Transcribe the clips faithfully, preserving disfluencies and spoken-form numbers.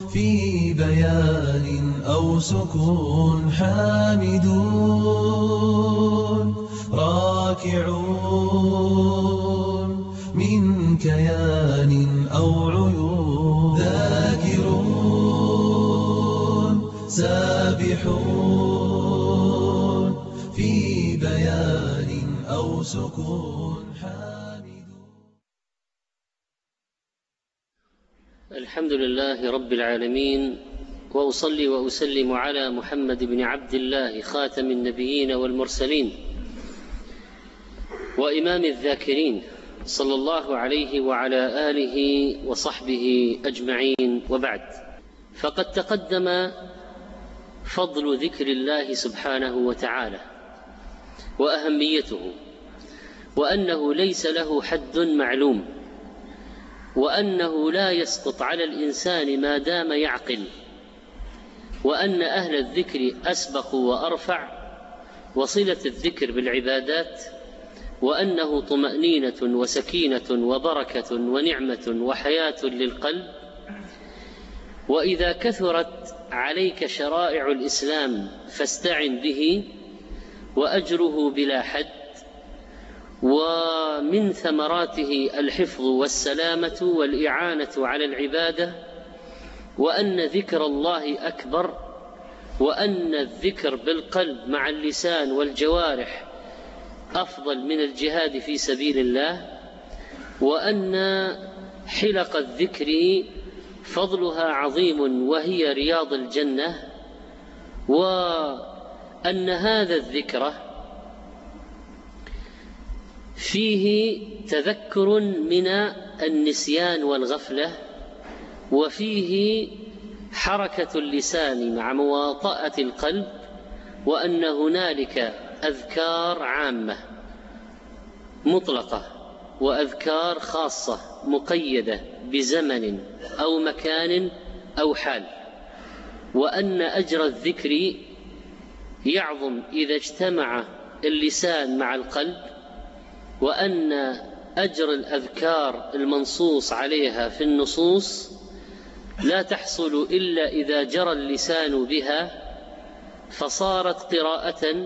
في بيان أو سكون حامدون راكعون من كيان أو عيون ذاكرون سابحون في بيان أو سكون حامدون. الحمد لله رب العالمين، وأصلي وأسلم على محمد بن عبد الله خاتم النبيين والمرسلين وإمام الذاكرين صلى الله عليه وعلى آله وصحبه أجمعين، وبعد. فقد تقدم فضل ذكر الله سبحانه وتعالى وأهميته، وأنه ليس له حد معلوم، وأنه لا يسقط على الإنسان ما دام يعقل، وأن أهل الذكر أسبق وأرفع، وصلة الذكر بالعبادات، وأنه طمأنينة وسكينة وبركة ونعمة وحياة للقلب. وإذا كثرت عليك شرائع الإسلام فاستعن به، وأجره بلا حد، ومن ثمراته الحفظ والسلامة والإعانة على العبادة، وأن ذكر الله أكبر، وأن الذكر بالقلب مع اللسان والجوارح أفضل من الجهاد في سبيل الله، وأن حلق الذكر فضلها عظيم وهي رياض الجنة، وأن هذا الذكر فيه تذكر من النسيان والغفلة، وفيه حركة اللسان مع مواطأة القلب، وأن هنالك أذكار عامة مطلقة وأذكار خاصة مقيدة بزمن أو مكان أو حال، وأن أجر الذكر يعظم إذا اجتمع اللسان مع القلب، وأن أجر الأذكار المنصوص عليها في النصوص لا تحصل إلا إذا جرى اللسان بها فصارت قراءة.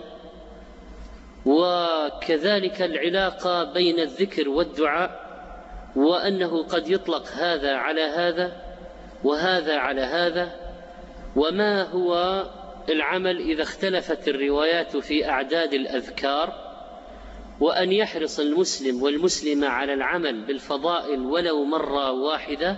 وكذلك العلاقة بين الذكر والدعاء، وأنه قد يطلق هذا على هذا وهذا على هذا، وما هو العمل إذا اختلفت الروايات في أعداد الأذكار، وأن يحرص المسلم والمسلمة على العمل بالفضائل ولو مرة واحدة.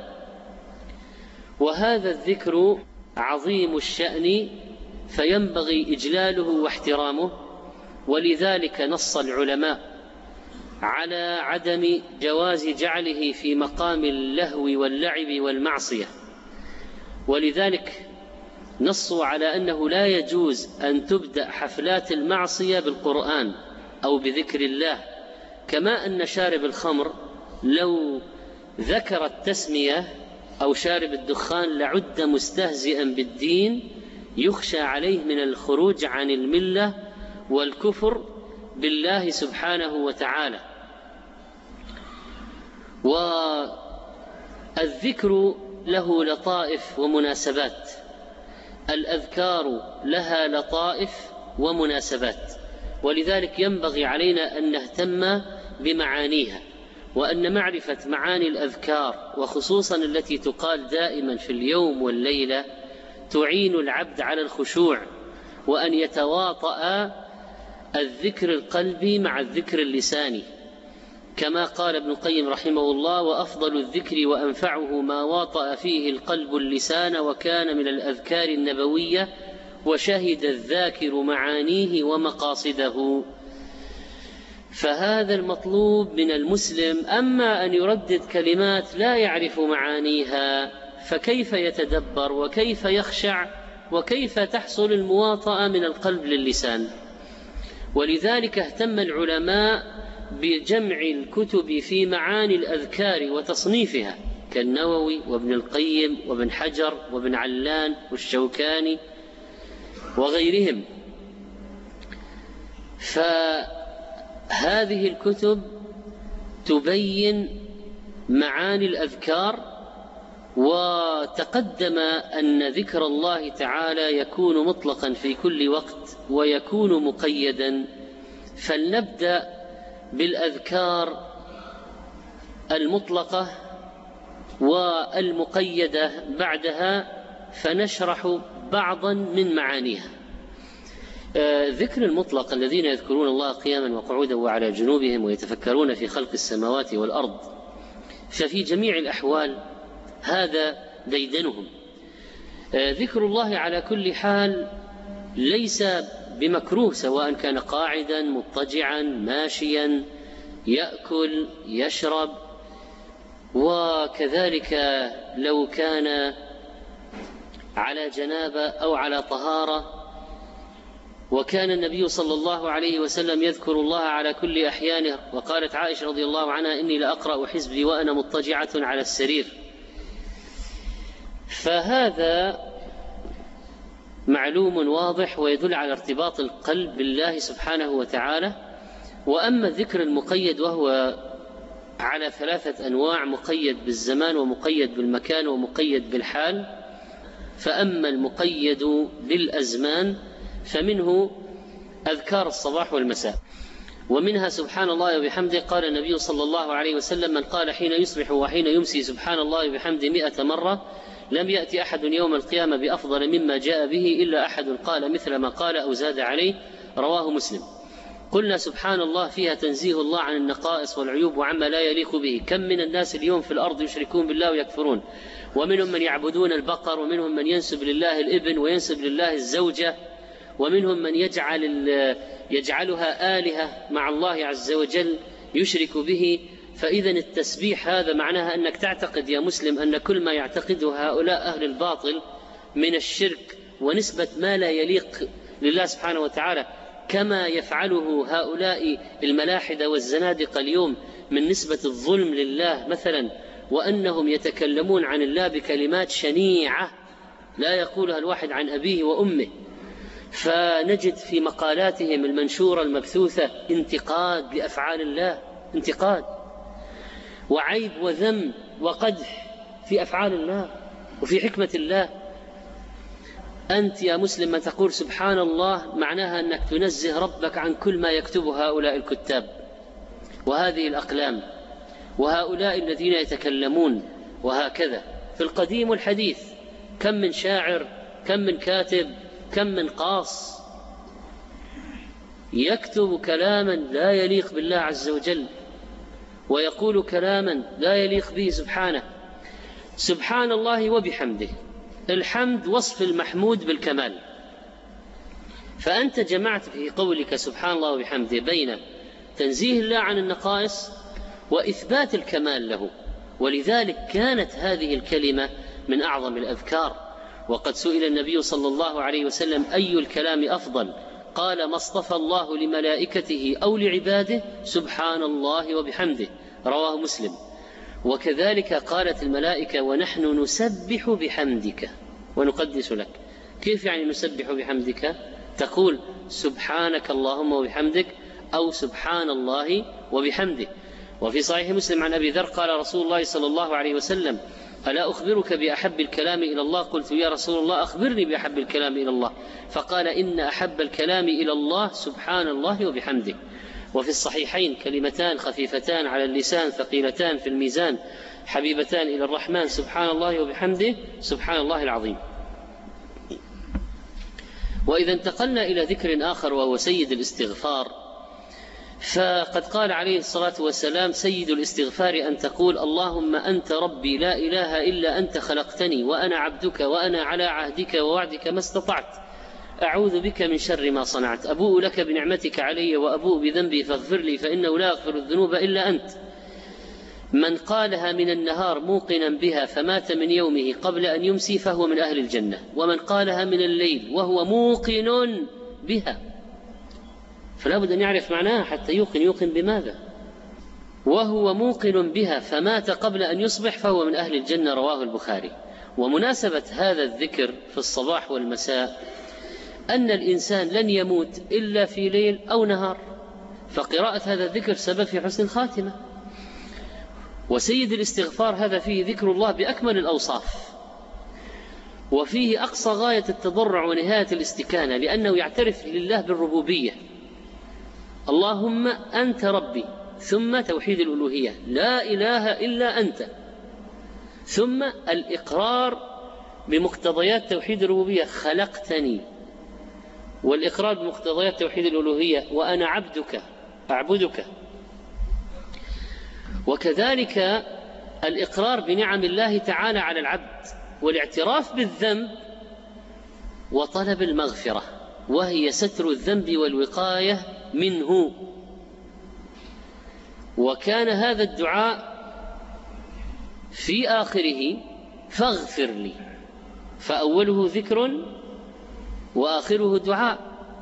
وهذا الذكر عظيم الشأن، فينبغي إجلاله واحترامه، ولذلك نص العلماء على عدم جواز جعله في مقام اللهو واللعب والمعصية، ولذلك نصوا على أنه لا يجوز أن تبدأ حفلات المعصية بالقرآن أو بذكر الله، كما أن شارب الخمر لو ذكر التسمية أو شارب الدخان لعد مستهزئا بالدين، يخشى عليه من الخروج عن الملة والكفر بالله سبحانه وتعالى. والذكر له لطائف ومناسبات، الأذكار لها لطائف ومناسبات، ولذلك ينبغي علينا أن نهتم بمعانيها، وأن معرفة معاني الأذكار، وخصوصا التي تقال دائما في اليوم والليلة، تعين العبد على الخشوع، وأن يتواطأ الذكر القلبي مع الذكر اللساني، كما قال ابن القيم رحمه الله: وأفضل الذكر وأنفعه ما واطأ فيه القلب اللسان، وكان من الأذكار النبوية، وشهد الذاكر معانيه ومقاصده. فهذا المطلوب من المسلم. أما أن يردد كلمات لا يعرف معانيها، فكيف يتدبر وكيف يخشع وكيف تحصل المواطأة من القلب للسان؟ ولذلك اهتم العلماء بجمع الكتب في معاني الأذكار وتصنيفها، كالنووي وابن القيم وابن حجر وابن علان والشوكاني وغيرهم. فهذه الكتب تبين معاني الأذكار وتقدم أن ذكر الله تعالى يكون مطلقا في كل وقت ويكون مقيدا، فلنبدأ بالأذكار المطلقة والمقيدة بعدها، فنشرح بعضا من معانيها. ذكر المطلق الذين يذكرون الله قياما وقعودا وعلى جنوبهم ويتفكرون في خلق السماوات والأرض، ففي جميع الأحوال هذا ديدنهم. ذكر الله على كل حال ليس بمكروه، سواء كان قاعدا مضطجعا ماشيا يأكل يشرب، وكذلك لو كان على جنابة أو على طهارة. وكان النبي صلى الله عليه وسلم يذكر الله على كل أحيانه، وقالت عائشة رضي الله عنها: إني لأقرأ حزبي وأنا مضطجعة على السرير. فهذا معلوم واضح ويدل على ارتباط القلب بالله سبحانه وتعالى. وأما الذكر المقيد وهو على ثلاثة أنواع: مقيد بالزمان ومقيد بالمكان ومقيد بالحال. فأما المقيد بالأزمان فمنه أذكار الصباح والمساء، ومنها سبحان الله وبحمده. قال النبي صلى الله عليه وسلم: من قال حين يصبح وحين يمسي سبحان الله وبحمده مئة مرة لم يأتي أحد يوم القيامة بأفضل مما جاء به إلا أحد قال مثل ما قال أو زاد عليه. رواه مسلم. قلنا سبحان الله فيها تنزيه الله عن النقائص والعيوب وعما لا يليق به. كم من الناس اليوم في الأرض يشركون بالله ويكفرون، ومنهم من يعبدون البقر، ومنهم من ينسب لله الابن وينسب لله الزوجة، ومنهم من يجعل يجعلها آلهة مع الله عز وجل يشرك به. فإذا التسبيح هذا معناها أنك تعتقد يا مسلم أن كل ما يعتقده هؤلاء أهل الباطل من الشرك ونسبة ما لا يليق لله سبحانه وتعالى، كما يفعله هؤلاء الملاحدة والزنادقة اليوم من نسبة الظلم لله مثلا، وأنهم يتكلمون عن الله بكلمات شنيعة لا يقولها الواحد عن أبيه وأمه. فنجد في مقالاتهم المنشورة المبثوثة انتقاد لأفعال الله، انتقاد وعيب وذم وقدح في أفعال الله وفي حكمة الله. أنت يا مسلم من تقول سبحان الله معناها أنك تنزه ربك عن كل ما يكتبه هؤلاء الكتاب وهذه الأقلام وهؤلاء الذين يتكلمون وهكذا في القديم والحديث. كم من شاعر، كم من كاتب، كم من قاص يكتب كلاما لا يليق بالله عز وجل ويقول كلاما لا يليق به سبحانه. سبحان الله وبحمده، الحمد وصف المحمود بالكمال، فأنت جمعت في قولك سبحان الله وبحمده بين تنزيه الله عن النقائص وإثبات الكمال له. ولذلك كانت هذه الكلمة من أعظم الأذكار. وقد سئل النبي صلى الله عليه وسلم: أي الكلام أفضل؟ قال: ما اصطفى الله لملائكته أو لعباده سبحان الله وبحمده. رواه مسلم. وكذلك قالت الملائكة: ونحن نسبح بحمدك ونقدس لك. كيف يعني نسبح بحمدك؟ تقول سبحانك اللهم وبحمدك أو سبحان الله وبحمده. وفي صحيح مسلم عن أبي ذر قال رسول الله صلى الله عليه وسلم: ألا أخبرك بأحب الكلام إلى الله؟ قلت يا رسول الله أخبرني بأحب الكلام إلى الله. فقال: إن أحب الكلام إلى الله سبحان الله وبحمده. وفي الصحيحين كلمتان خفيفتان على اللسان ثقيلتان في الميزان حبيبتان إلى الرحمن سبحان الله وبحمده سبحان الله العظيم. وإذا انتقلنا إلى ذكر آخر وهو سيد الاستغفار، فقد قال عليه الصلاة والسلام: سيد الاستغفار أن تقول اللهم أنت ربي لا إله إلا أنت خلقتني وأنا عبدك وأنا على عهدك ووعدك ما استطعت أعوذ بك من شر ما صنعت أبوء لك بنعمتك علي وأبوء بذنبي فاغفر لي فإنه لا يغفر الذنوب إلا أنت. من قالها من النهار موقنا بها فمات من يومه قبل أن يمسي فهو من أهل الجنة، ومن قالها من الليل وهو موقن بها، فلا بد أن يعرف معناها حتى يوقن. يوقن بماذا؟ وهو موقن بها فمات قبل أن يصبح فهو من أهل الجنة. رواه البخاري. ومناسبة هذا الذكر في الصباح والمساء أن الإنسان لن يموت إلا في ليل أو نهار، فقراءة هذا الذكر سبب في حسن الخاتمة. وسيد الاستغفار هذا فيه ذكر الله بأكمل الأوصاف، وفيه أقصى غاية التضرع ونهاية الاستكانة، لأنه يعترف لله بالربوبية، اللهم أنت ربي، ثم توحيد الألوهية لا إله إلا أنت، ثم الإقرار بمقتضيات توحيد الربوبية خلقتني، والإقرار بمقتضيات توحيد الألوهية وأنا عبدك أعبدك، وكذلك الإقرار بنعم الله تعالى على العبد، والاعتراف بالذنب وطلب المغفرة، وهي ستر الذنب والوقاية منه. وكان هذا الدعاء في آخره فاغفر لي، فأوله ذكر وآخره دعاء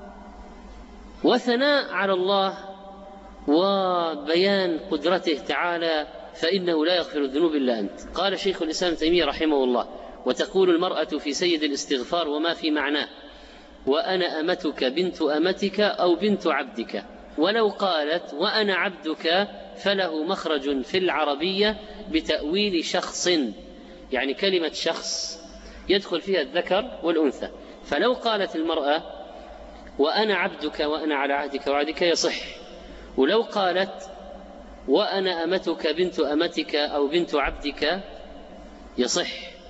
وثناء على الله وبيان قدرته تعالى، فإنه لا يغفر الذنوب إلا أنت. قال شيخ الإسلام ابن تيمية رحمه الله: وتقول المرأة في سيد الاستغفار وما في معناه وأنا أمتك بنت أمتك أو بنت عبدك، ولو قالت وأنا عبدك فله مخرج في العربية بتأويل شخص، يعني كلمة شخص يدخل فيها الذكر والأنثى، فلو قالت المرأة وأنا عبدك وأنا على عهدك وعهدك يصح، ولو قالت وأنا أمتك بنت أمتك أو بنت عبدك يصح.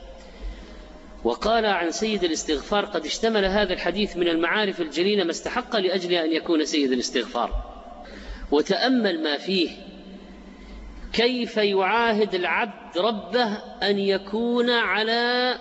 وقال عن سيد الاستغفار: قد اشتمل هذا الحديث من المعارف الجليلة ما استحق لأجل أن يكون سيد الاستغفار. وتأمل ما فيه، كيف يعاهد العبد ربه أن يكون على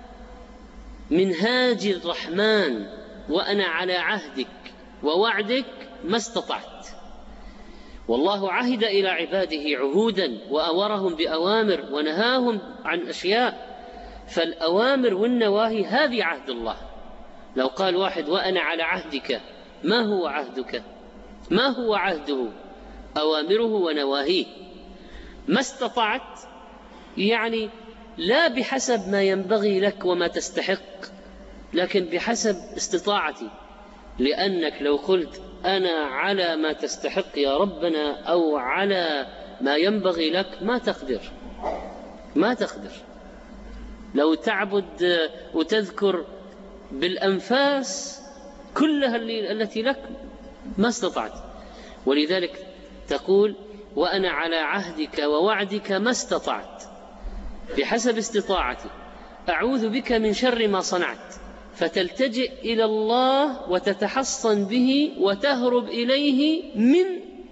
منهاج الرحمن، وأنا على عهدك ووعدك ما استطعت. والله عهد إلى عباده عهودا وأمرهم بأوامر ونهاهم عن أشياء، فالأوامر والنواهي هذه عهد الله. لو قال واحد وأنا على عهدك، ما هو عهدك؟ ما هو عهده؟ أوامره ونواهيه. ما استطعت يعني لا بحسب ما ينبغي لك وما تستحق، لكن بحسب استطاعتي، لأنك لو قلت أنا على ما تستحق يا ربنا أو على ما ينبغي لك ما تقدر ما تقدر لو تعبد وتذكر بالأنفاس كلها التي لك ما استطعت. ولذلك تقول وأنا على عهدك ووعدك ما استطعت، بحسب استطاعتي، أعوذ بك من شر ما صنعت، فتلتجئ إلى الله وتتحصن به وتهرب إليه من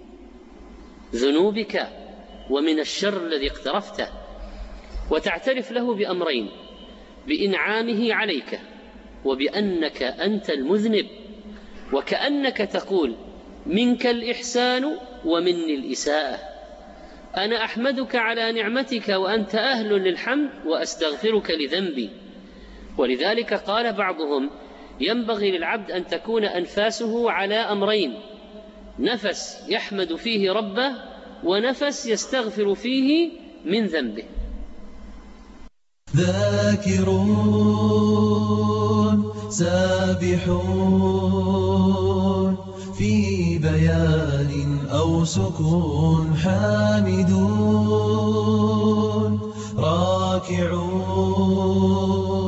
ذنوبك ومن الشر الذي اقترفته، وتعترف له بأمرين: بإنعامه عليك وبأنك أنت المذنب، وكأنك تقول منك الإحسان ومني الإساءة، أنا أحمدك على نعمتك وأنت أهل للحمد وأستغفرك لذنبي. ولذلك قال بعضهم: ينبغي للعبد أن تكون أنفاسه على أمرين: نفس يحمد فيه ربه، ونفس يستغفر فيه من ذنبه. ذاكرون سابحون في بيان أو سكون، حامدون راكعون